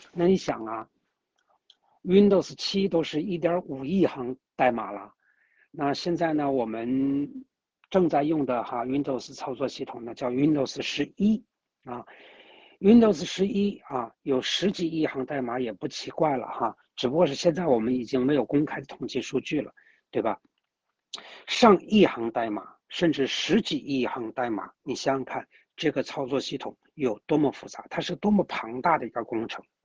那你想啊，Windows 7都是1.5亿行代码了，那现在呢，我们正在用的Windows 操作系统呢叫 Windows 11啊，Windows 11啊有10几亿行代码也不奇怪了只不过是现在我们已经没有公开的统计数据了，对吧？上亿行代码，甚至10几亿行代码，你想想看，这个操作系统有多么复杂，它是多么庞大的一个工程。